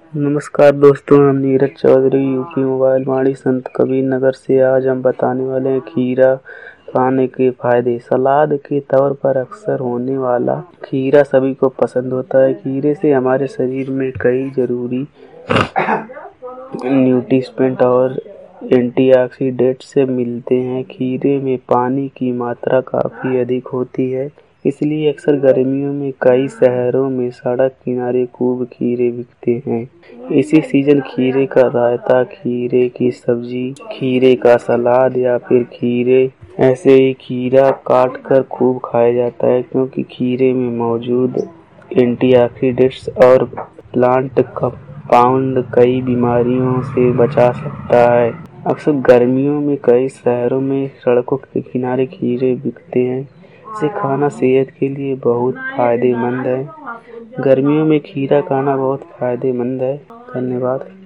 नमस्कार दोस्तों, हम नीरज चौधरी यूपी मोबाइल वाणी संत कबीर नगर से। आज हम बताने वाले हैं खीरा खाने के फायदे। सलाद के तौर पर अक्सर होने वाला खीरा सभी को पसंद होता है। खीरे से हमारे शरीर में कई जरूरी न्यूट्रिएंट्स और एंटीऑक्सीडेंट्स मिलते हैं। खीरे में पानी की मात्रा काफ़ी अधिक होती है, इसलिए अक्सर गर्मियों में कई शहरों में सड़क किनारे खूब खीरे बिकते हैं। इसी सीजन खीरे का रायता, खीरे की सब्जी, खीरे का सलाद या फिर खीरे ऐसे ही खीरा काट कर खूब खाया जाता है, क्योंकि खीरे में मौजूद एंटीऑक्सीडेंट्स और प्लांट कंपाउंड कई बीमारियों से बचा सकता है। अक्सर गर्मियों में कई शहरों में सड़कों के किनारे खीरे बिकते हैं। इसे खाना सेहत के लिए बहुत फायदेमंद है। गर्मियों में खीरा खाना बहुत फायदेमंद है। धन्यवाद।